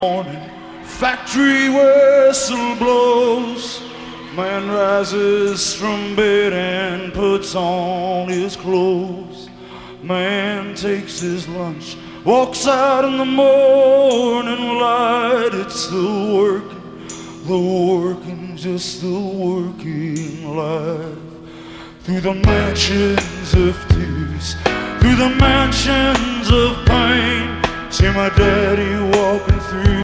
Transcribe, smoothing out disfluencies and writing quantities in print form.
Morning, factory whistle blows. Man rises from bed and puts on his clothes. Man takes his lunch, walks out in the morning light. It's the working, just the working life. Through the mansions of tears, through the mansions of pain, see my daddy walking through.